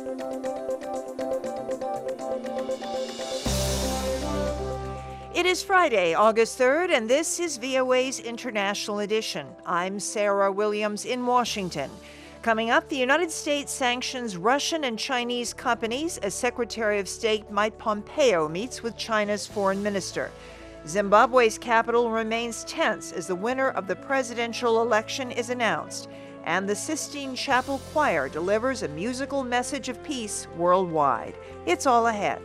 It is Friday, August 3rd, and this is VOA's International Edition. I'm Sarah Williams in Washington. Coming up, the United States sanctions Russian and Chinese companies as Secretary of State Mike Pompeo meets with China's foreign minister. Zimbabwe's capital remains tense as the winner of the presidential election is announced. And the Sistine Chapel Choir delivers a musical message of peace worldwide. It's all ahead.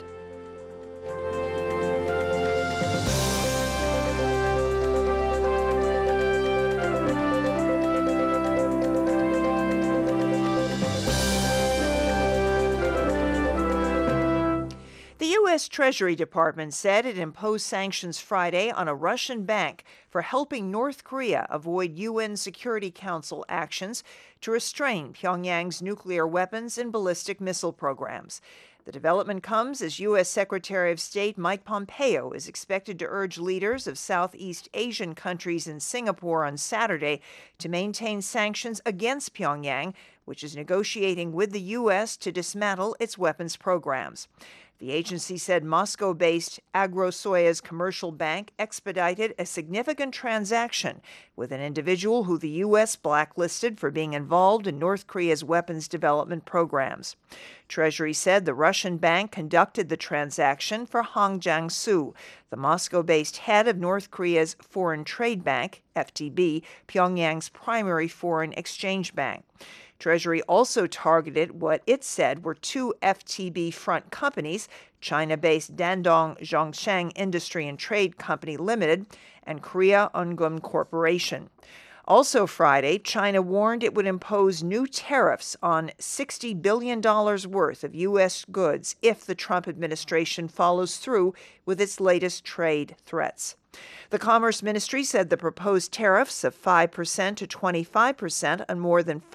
The U.S. Treasury Department said it imposed sanctions Friday on a Russian bank for helping North Korea avoid UN Security Council actions to restrain Pyongyang's nuclear weapons and ballistic missile programs. The development comes as U.S. Secretary of State Mike Pompeo is expected to urge leaders of Southeast Asian countries in Singapore on Saturday to maintain sanctions against Pyongyang, which is negotiating with the U.S. to dismantle its weapons programs. The agency said Moscow-based Agrosoya's commercial bank expedited a significant transaction with an individual who the U.S. blacklisted for being involved in North Korea's weapons development programs. Treasury said the Russian bank conducted the transaction for Hong Jiang-soo, the Moscow-based head of North Korea's Foreign Trade Bank, FTB, Pyongyang's primary foreign exchange bank. Treasury also targeted what it said were two FTB front companies, China-based Dandong Zhongsheng Industry and Trade Company Limited and Korea Ungum Corporation. Also Friday, China warned it would impose new tariffs on $60 billion worth of U.S. goods if the Trump administration follows through with its latest trade threats. The Commerce Ministry said the proposed tariffs of 5% to 25% on more than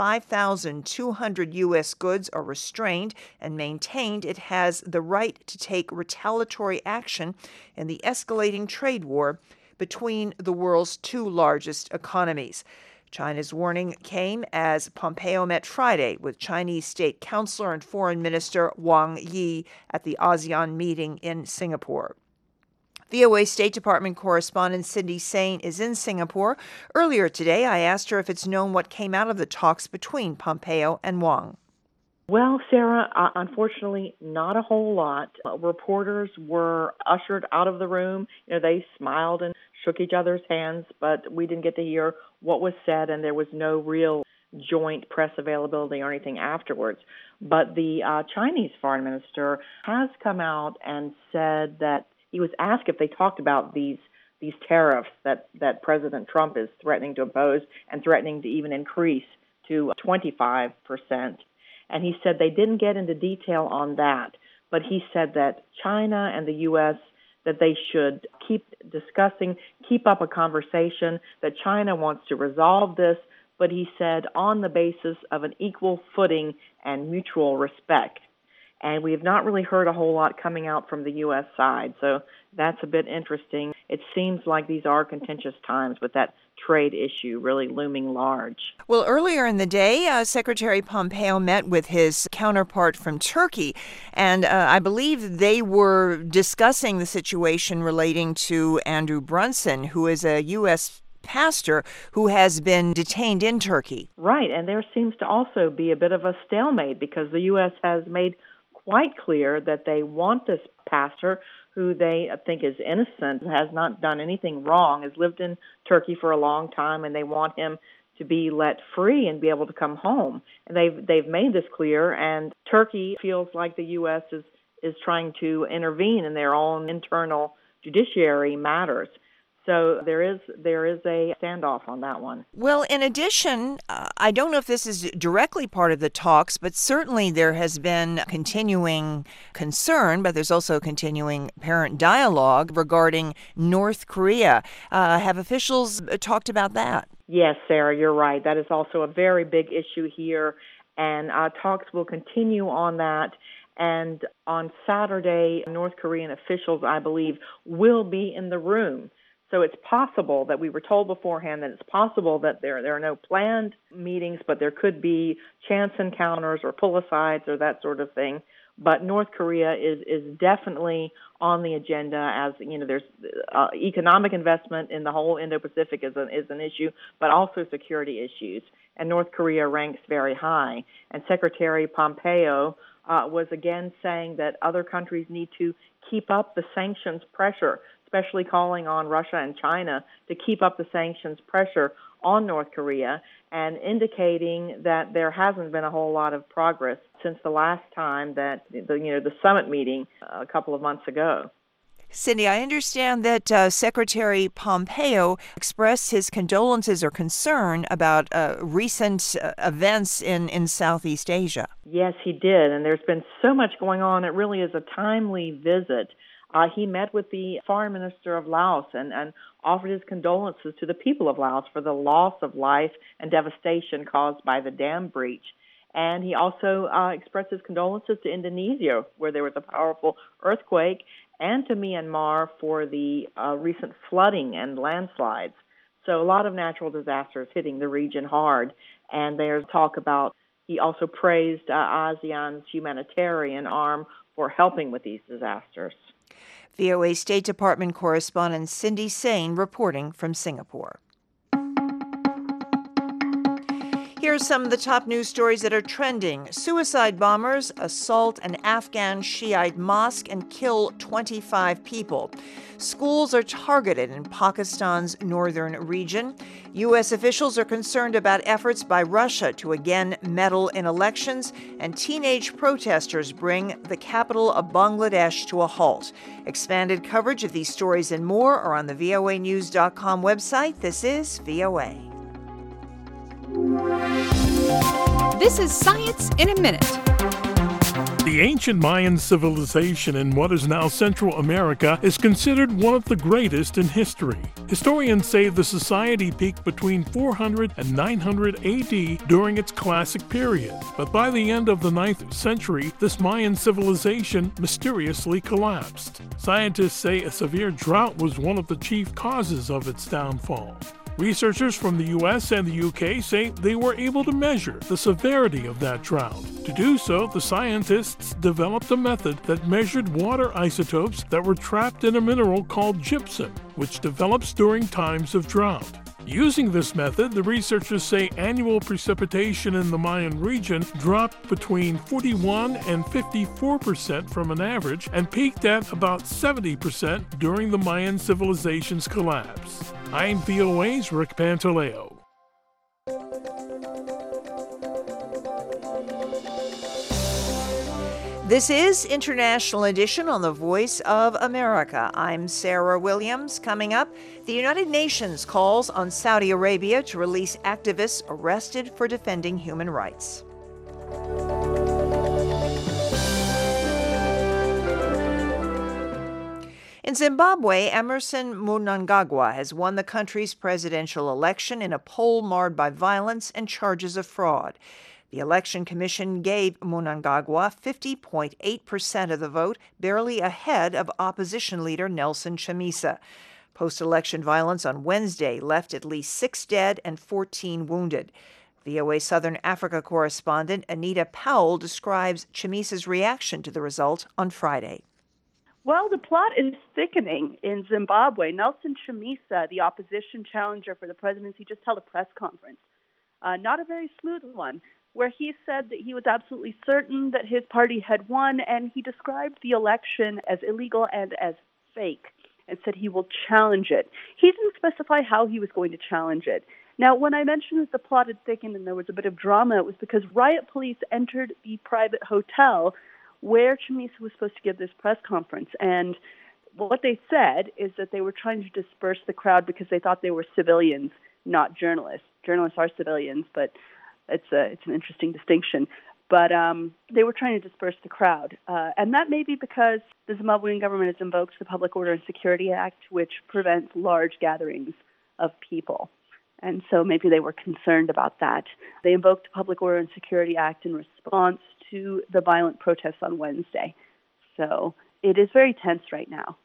5,200 U.S. goods are restrained and maintained it has the right to take retaliatory action in the escalating trade war between the world's two largest economies. China's warning came as Pompeo met Friday with Chinese State Councilor and Foreign Minister Wang Yi at the ASEAN meeting in Singapore. VOA State Department correspondent Cindy Saine is in Singapore. Earlier today, I asked her if it's known what came out of the talks between Pompeo and Wang. Well, Sarah, unfortunately, not a whole lot. Reporters were ushered out of the room. They smiled and shook each other's hands, but we didn't get to hear what was said, and there was no real joint press availability or anything afterwards. But the Chinese foreign minister has come out and said that he was asked if they talked about these tariffs that President Trump is threatening to impose and threatening to even increase to 25%. And he said they didn't get into detail on that, but he said that China and the U.S., that they should keep discussing, keep up a conversation, that China wants to resolve this, but he said on the basis of an equal footing and mutual respect. And we have not really heard a whole lot coming out from the U.S. side, so that's a bit interesting. It seems like these are contentious times with that trade issue really looming large. Well, earlier in the day, Secretary Pompeo met with his counterpart from Turkey, and I believe they were discussing the situation relating to Andrew Brunson, who is a U.S. pastor who has been detained in Turkey. Right, and there seems to also be a bit of a stalemate because the U.S. has made quite clear that they want this pastor, who they think is innocent, has not done anything wrong, has lived in Turkey for a long time, and they want him to be let free and be able to come home. And they've made this clear, and Turkey feels like the U.S. is trying to intervene in their own internal judiciary matters. So there is a standoff on that one. Well, in addition, I don't know if this is directly part of the talks, but certainly there has been continuing concern, but there's also continuing apparent dialogue regarding North Korea. Have officials talked about that? Yes, Sarah, you're right. That is also a very big issue here, and talks will continue on that. And on Saturday, North Korean officials, I believe, will be in the room. So it's possible that we were told beforehand that it's possible that there are no planned meetings, but there could be chance encounters or pull-asides or that sort of thing. But North Korea is definitely on the agenda. As you know, there's economic investment in the whole Indo-Pacific is an issue, but also security issues. And North Korea ranks very high. And Secretary Pompeo was again saying that other countries need to keep up the sanctions pressure, especially calling on Russia and China to keep up the sanctions pressure on North Korea, and indicating that there hasn't been a whole lot of progress since the last time that the summit meeting a couple of months ago. Cindy, I understand that Secretary Pompeo expressed his condolences or concern about recent events in Southeast Asia. Yes, he did, and there's been so much going on. It really is a timely visit. He met with the foreign minister of Laos and offered his condolences to the people of Laos for the loss of life and devastation caused by the dam breach. And he also expressed his condolences to Indonesia, where there was a powerful earthquake, and to Myanmar for the recent flooding and landslides. So a lot of natural disasters hitting the region hard. And there's talk about, he also praised ASEAN's humanitarian arm for helping with these disasters. VOA State Department correspondent Cindy Saine reporting from Singapore. Here are some of the top news stories that are trending. Suicide bombers assault an Afghan Shiite mosque and kill 25 people. Schools are targeted in Pakistan's northern region. U.S. officials are concerned about efforts by Russia to again meddle in elections, and teenage protesters bring the capital of Bangladesh to a halt. Expanded coverage of these stories and more are on the voanews.com website. This is VOA. This is Science in a Minute. The ancient Mayan civilization in what is now Central America is considered one of the greatest in history. Historians say the society peaked between 400 and 900 AD during its classic period, but by the end of the 9th century, this Mayan civilization mysteriously collapsed. Scientists say a severe drought was one of the chief causes of its downfall. Researchers from the U.S. and the UK say they were able to measure the severity of that drought. To do so, the scientists developed a method that measured water isotopes that were trapped in a mineral called gypsum, which develops during times of drought. Using this method, the researchers say annual precipitation in the Mayan region dropped between 41 and 54% from an average and peaked at about 70% during the Mayan civilization's collapse. I'm VOA's Rick Pantaleo. This is International Edition on the Voice of America. I'm Sarah Williams. Coming up, the United Nations calls on Saudi Arabia to release activists arrested for defending human rights. In Zimbabwe, Emmerson Mnangagwa has won the country's presidential election in a poll marred by violence and charges of fraud. The Election Commission gave Mnangagwa 50.8% of the vote, barely ahead of opposition leader Nelson Chamisa. Post-election violence on Wednesday left at least 6 dead and 14 wounded. VOA Southern Africa correspondent Anita Powell describes Chamisa's reaction to the result on Friday. Well, the plot is thickening in Zimbabwe. Nelson Chamisa, the opposition challenger for the presidency, just held a press conference. Not a very smooth one, where he said that he was absolutely certain that his party had won, and he described the election as illegal and as fake, and said he will challenge it. He didn't specify how he was going to challenge it. Now, when I mentioned that the plot had thickened and there was a bit of drama, it was because riot police entered the private hotel where Chamisa was supposed to give this press conference. And what they said is that they were trying to disperse the crowd because they thought they were civilians, not journalists. Journalists are civilians, but it's an interesting distinction. But they were trying to disperse the crowd. And that may be because the Zimbabwean government has invoked the Public Order and Security Act, which prevents large gatherings of people. And so maybe they were concerned about that. They invoked the Public Order and Security Act in response to the violent protests on Wednesday. So it is very tense right now.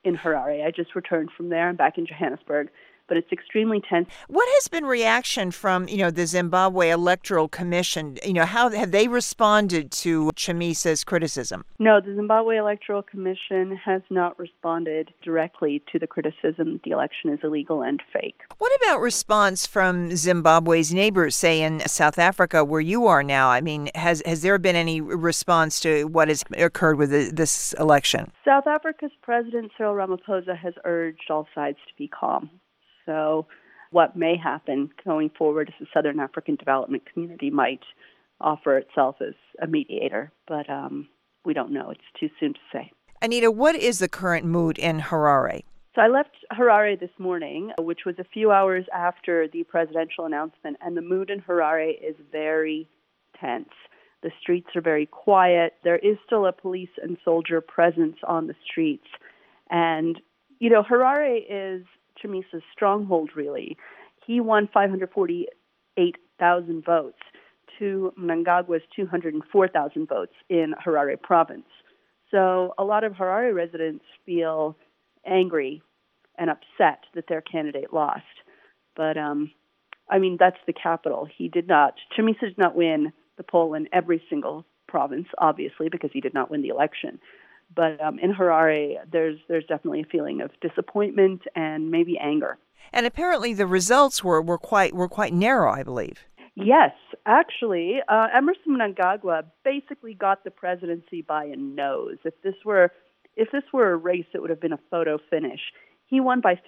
in Harare. I just returned from there. I'm back in Johannesburg, but it's extremely tense. What has been reaction from, the Zimbabwe Electoral Commission? How have they responded to Chamisa's criticism? No, the Zimbabwe Electoral Commission has not responded directly to the criticism that the election is illegal and fake. What about response from Zimbabwe's neighbors, say in South Africa, where you are now? I mean, has there been any response to what has occurred with this election? South Africa's President Cyril Ramaphosa has urged all sides to be calm. So what may happen going forward is the Southern African Development Community might offer itself as a mediator, but we don't know. It's too soon to say. Anita, what is the current mood in Harare? So I left Harare this morning, which was a few hours after the presidential announcement, and the mood in Harare is very tense. The streets are very quiet. There is still a police and soldier presence on the streets. And, Harare is Chamisa's stronghold, really. He won 548,000 votes to Mnangagwa's 204,000 votes in Harare province. So a lot of Harare residents feel angry and upset that their candidate lost. But, that's the capital. Chamisa did not win the poll in every single province, obviously, because he did not win the election. But in Harare, there's definitely a feeling of disappointment and maybe anger. And apparently the results were quite narrow, I believe. Yes, actually, Emerson Mnangagwa basically got the presidency by a nose. If this were a race, it would have been a photo finish. He won by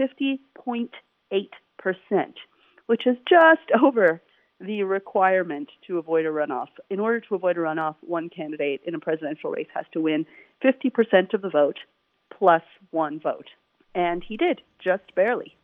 50.8%, which is just over the requirement to avoid a runoff. In order to avoid a runoff, one candidate in a presidential race has to win 50% of the vote plus one vote. And he did, just barely.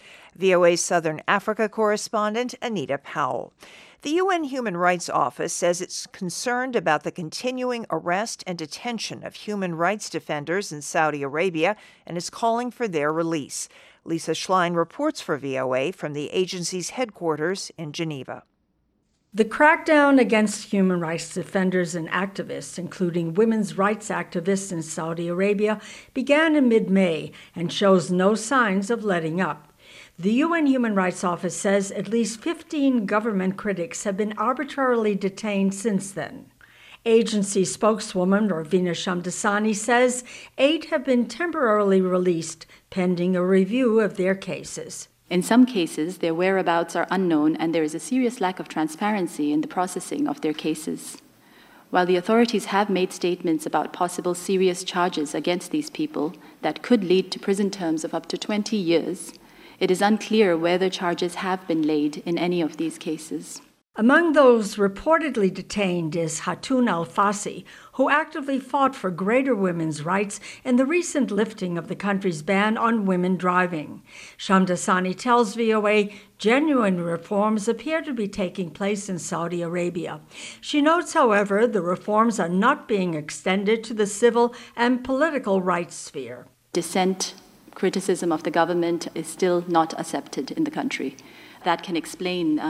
VOA's Southern Africa correspondent, Anita Powell. The UN Human Rights Office says it's concerned about the continuing arrest and detention of human rights defenders in Saudi Arabia and is calling for their release. Lisa Schlein reports for VOA from the agency's headquarters in Geneva. The crackdown against human rights defenders and activists, including women's rights activists in Saudi Arabia, began in mid-May and shows no signs of letting up. The UN Human Rights Office says at least 15 government critics have been arbitrarily detained since then. Agency spokeswoman Ravina Shamdasani says 8 have been temporarily released pending a review of their cases. In some cases, their whereabouts are unknown and there is a serious lack of transparency in the processing of their cases. While the authorities have made statements about possible serious charges against these people that could lead to prison terms of up to 20 years, it is unclear whether charges have been laid in any of these cases. Among those reportedly detained is Hatun Al-Fassi, who actively fought for greater women's rights in the recent lifting of the country's ban on women driving. Shamdasani tells VOA genuine reforms appear to be taking place in Saudi Arabia. She notes, however, the reforms are not being extended to the civil and political rights sphere. Dissent, criticism of the government is still not accepted in the country. That can explain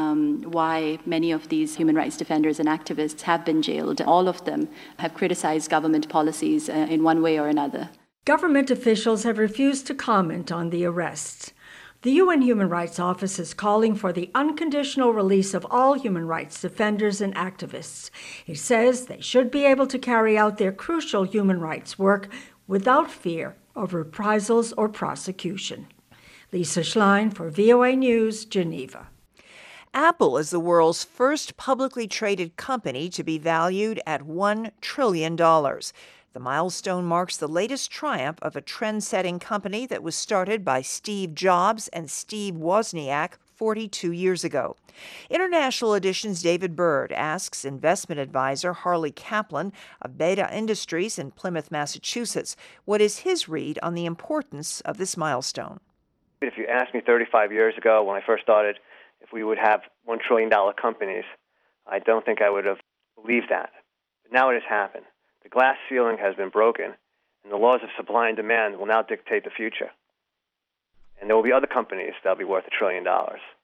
why many of these human rights defenders and activists have been jailed. All of them have criticized government policies in one way or another. Government officials have refused to comment on the arrests. The UN Human Rights Office is calling for the unconditional release of all human rights defenders and activists. It says they should be able to carry out their crucial human rights work without fear of reprisals or prosecution. Lisa Schlein for VOA News, Geneva. Apple is the world's first publicly traded company to be valued at $1 trillion. The milestone marks the latest triumph of a trend-setting company that was started by Steve Jobs and Steve Wozniak 42 years ago. International Edition's David Bird asks investment advisor Harley Kaplan of Beta Industries in Plymouth, Massachusetts, what is his read on the importance of this milestone. If you asked me 35 years ago when I first started if we would have $1 trillion companies, I don't think I would have believed that. But now it has happened. The glass ceiling has been broken, and the laws of supply and demand will now dictate the future. And there will be other companies that will be worth $1 trillion.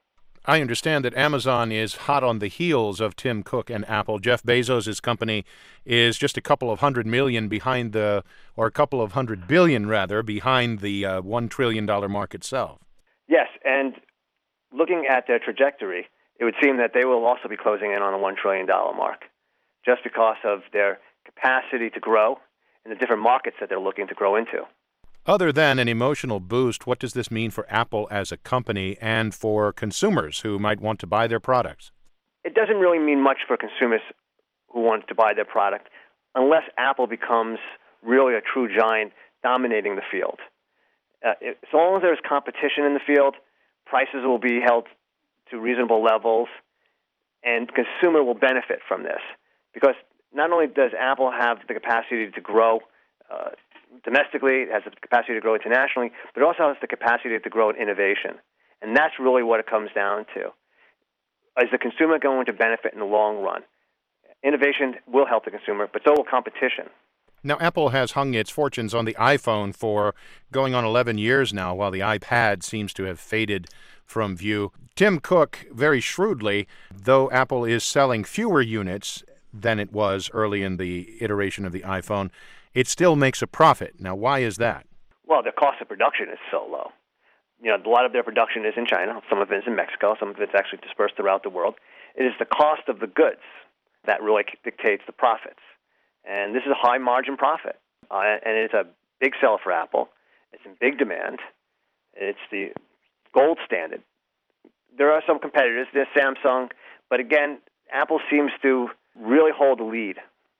I understand that Amazon is hot on the heels of Tim Cook and Apple. Jeff Bezos' company is just a couple of $100 million behind or a couple of $100 billion rather, behind the $1 trillion mark itself. Yes, and looking at their trajectory, it would seem that they will also be closing in on the $1 trillion mark, just because of their capacity to grow in the different markets that they're looking to grow into. Other than an emotional boost, what does this mean for Apple as a company and for consumers who might want to buy their products? It doesn't really mean much for consumers who want to buy their product unless Apple becomes really a true giant dominating the field. As long as there's competition in the field, prices will be held to reasonable levels, and consumer will benefit from this. Because not only does Apple have the capacity to grow domestically, it has the capacity to grow internationally, but it also has the capacity to grow in innovation. And that's really what it comes down to. Is the consumer going to benefit in the long run? Innovation will help the consumer, but so will competition. Now, Apple has hung its fortunes on the iPhone for going on 11 years now, while the iPad seems to have faded from view. Tim Cook, very shrewdly, though Apple is selling fewer units than it was early in the iteration of the iPhone, it still makes a profit. Now, why is that? Well, the cost of production is so low. A lot of their production is in China. Some of it is in Mexico. Some of it's actually dispersed throughout the world. It is the cost of the goods that really dictates the profits. And this is a high-margin profit. And it's a big seller for Apple. It's in big demand. It's the gold standard. There are some competitors. There's Samsung. But again, Apple seems to really hold the lead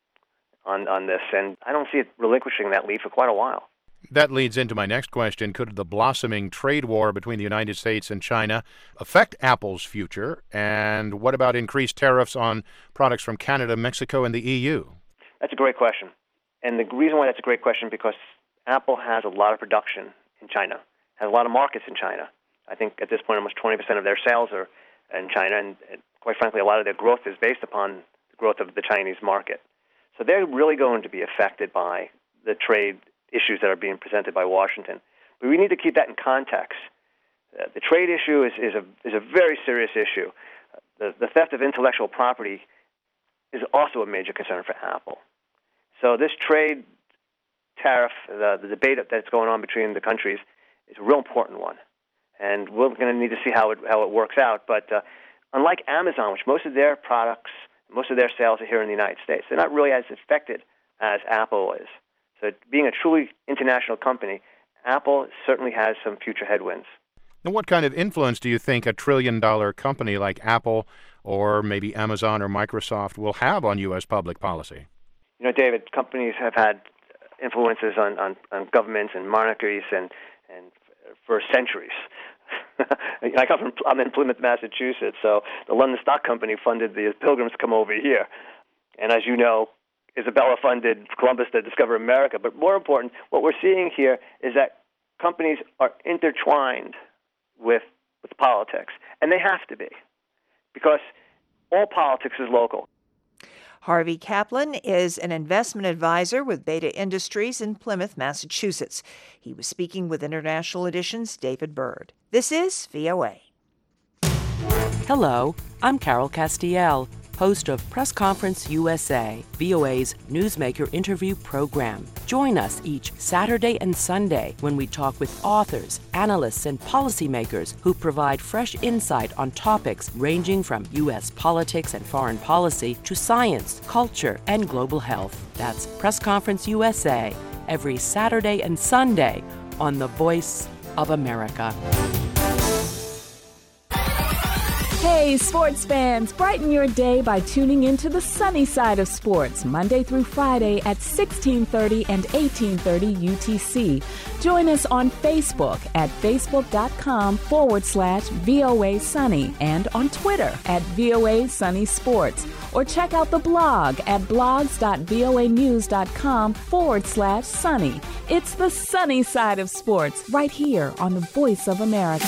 on this, and I don't see it relinquishing that lead for quite a while. That leads into my next question. Could the blossoming trade war between the United States and China affect Apple's future? And what about increased tariffs on products from Canada, Mexico, and the EU? That's a great question. And the reason why that's a great question because Apple has a lot of production in China, has a lot of markets in China. I think at this point almost 20% of their sales are in China, and quite frankly, a lot of their growth is based upon the growth of the Chinese market. So they're really going to be affected by the trade issues that are being presented by Washington. But we need to keep that in context. The trade issue is a very serious issue. The theft of intellectual property is also a major concern for Apple. So this trade tariff, the debate that's going on between the countries, is a real important one. And we're going to need to see how it works out. But unlike Amazon, which most of their products, most of their sales are here in the United States, they're not really as affected as Apple is. So being a truly international company, Apple certainly has some future headwinds. Now, what kind of influence do you think a trillion-dollar company like Apple or maybe Amazon or Microsoft will have on U.S. public policy? David, companies have had influences on governments and monarchies and for centuries. I'm in Plymouth, Massachusetts, so the London Stock Company funded the Pilgrims to come over here. And as you know, Isabella funded Columbus to discover America. But more important, what we're seeing here is that companies are intertwined with politics, and they have to be, because all politics is local. Harvey Kaplan is an investment advisor with Beta Industries in Plymouth, Massachusetts. He was speaking with International Edition's David Byrd. This is VOA. Hello, I'm Carol Castiel, host of Press Conference USA, VOA's newsmaker interview program. Join us each Saturday and Sunday when we talk with authors, analysts, and policymakers who provide fresh insight on topics ranging from U.S. politics and foreign policy to science, culture, and global health. That's Press Conference USA, every Saturday and Sunday on The Voice of America. Hey, sports fans, brighten your day by tuning into the sunny side of sports, Monday through Friday at 1630 and 1830 UTC. Join us on Facebook at facebook.com/VOA Sunny and on Twitter at VOA Sunny Sports. Or check out the blog at blogs.voanews.com/sunny. It's the sunny side of sports right here on the Voice of America.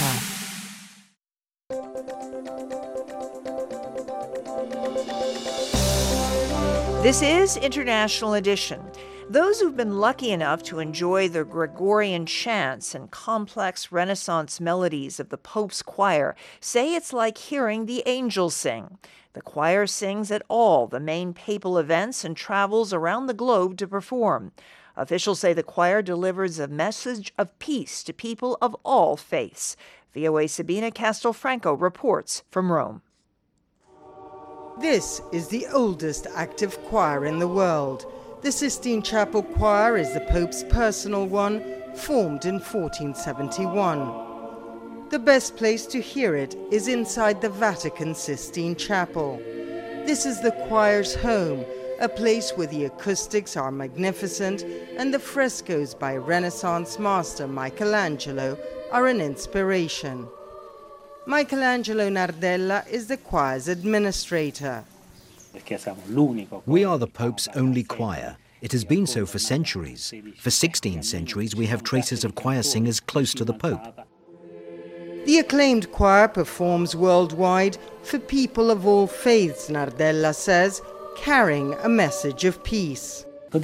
This is International Edition. Those who've been lucky enough to enjoy the Gregorian chants and complex Renaissance melodies of the Pope's choir say it's like hearing the angels sing. The choir sings at all the main papal events and travels around the globe to perform. Officials say the choir delivers a message of peace to people of all faiths. VOA Sabina Castelfranco reports from Rome. This is the oldest active choir in the world. The Sistine Chapel Choir is the Pope's personal one, formed in 1471. The best place to hear it is inside the Vatican Sistine Chapel. This is the choir's home, a place where the acoustics are magnificent and the frescoes by Renaissance master Michelangelo are an inspiration. Michelangelo Nardella is the choir's administrator. We are the Pope's only choir. It has been so for centuries. For 16 centuries, we have traces of choir singers close to the Pope. The acclaimed choir performs worldwide for people of all faiths, Nardella says, carrying a message of peace. Let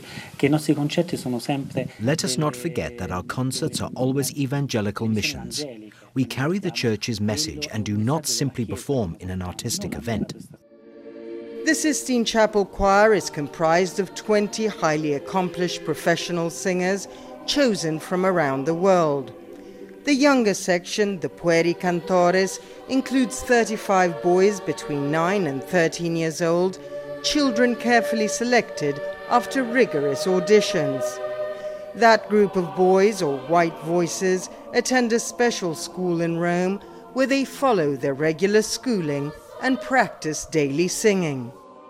us not forget that our concerts are always evangelical missions. We carry the Church's message and do not simply perform in an artistic event. The Sistine Chapel Choir is comprised of 20 highly accomplished professional singers chosen from around the world. The younger section, the Pueri Cantores, includes 35 boys between 9 and 13 years old, children carefully selected after rigorous auditions. That group of boys, or white voices, attend a special school in Rome where they follow their regular schooling and practice daily singing.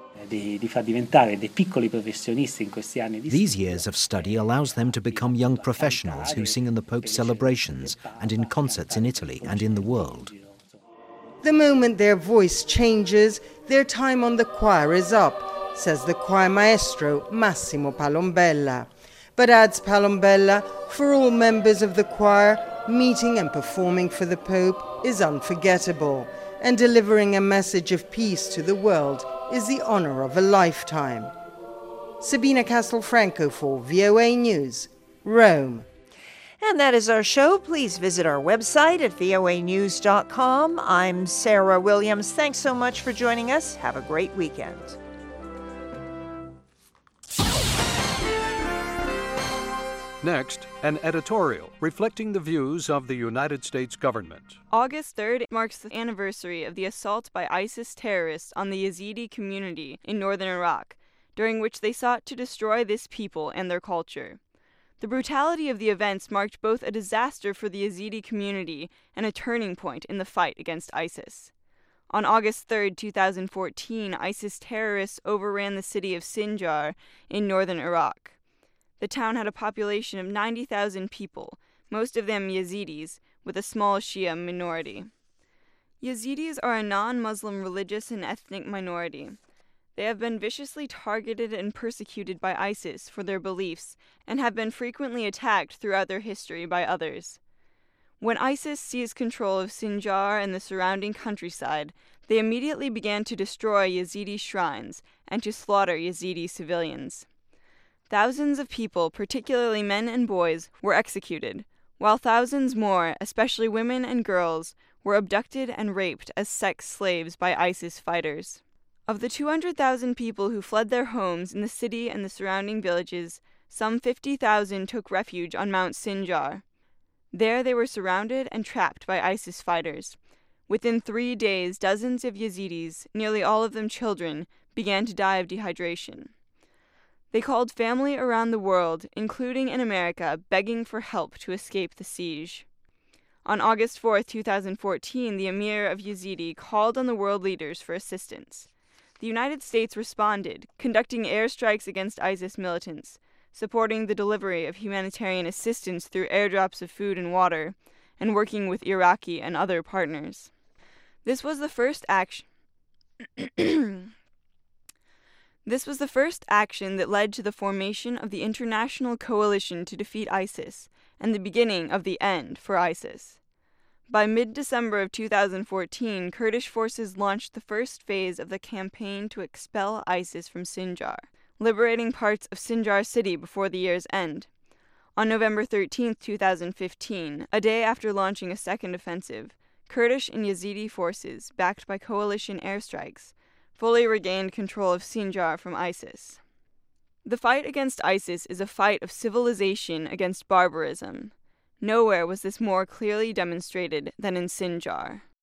These years of study allows them to become young professionals who sing in the Pope's celebrations and in concerts in Italy and in the world. The moment their voice changes, their time on the choir is up, says the choir maestro Massimo Palombella. But adds Palombella, for all members of the choir, meeting and performing for the Pope is unforgettable, and delivering a message of peace to the world is the honor of a lifetime. Sabina Castelfranco for VOA News, Rome. And that is our show. Please visit our website at voanews.com. I'm Sarah Williams. Thanks so much for joining us. Have a great weekend. Next, an editorial reflecting the views of the United States government. August 3rd marks the anniversary of the assault by ISIS terrorists on the Yazidi community in northern Iraq, during which they sought to destroy this people and their culture. The brutality of the events marked both a disaster for the Yazidi community and a turning point in the fight against ISIS. On August 3rd, 2014, ISIS terrorists overran the city of Sinjar in northern Iraq. The town had a population of 90,000 people, most of them Yazidis, with a small Shia minority. Yazidis are a non-Muslim religious and ethnic minority. They have been viciously targeted and persecuted by ISIS for their beliefs and have been frequently attacked throughout their history by others. When ISIS seized control of Sinjar and the surrounding countryside, they immediately began to destroy Yazidi shrines and to slaughter Yazidi civilians. Thousands of people, particularly men and boys, were executed, while thousands more, especially women and girls, were abducted and raped as sex slaves by ISIS fighters. Of the 200,000 people who fled their homes in the city and the surrounding villages, some 50,000 took refuge on Mount Sinjar. There they were surrounded and trapped by ISIS fighters. Within 3 days, dozens of Yazidis, nearly all of them children, began to die of dehydration. They called family around the world, including in America, begging for help to escape the siege. On August 4, 2014, the Emir of Yazidi called on the world leaders for assistance. The United States responded, conducting airstrikes against ISIS militants, supporting the delivery of humanitarian assistance through airdrops of food and water, and working with Iraqi and other partners. This was the first action that led to the formation of the International Coalition to Defeat ISIS and the beginning of the end for ISIS. By mid-December of 2014, Kurdish forces launched the first phase of the campaign to expel ISIS from Sinjar, liberating parts of Sinjar city before the year's end. On November 13, 2015, a day after launching a second offensive, Kurdish and Yazidi forces, backed by coalition airstrikes, fully regained control of Sinjar from ISIS. The fight against ISIS is a fight of civilization against barbarism. Nowhere was this more clearly demonstrated than in Sinjar.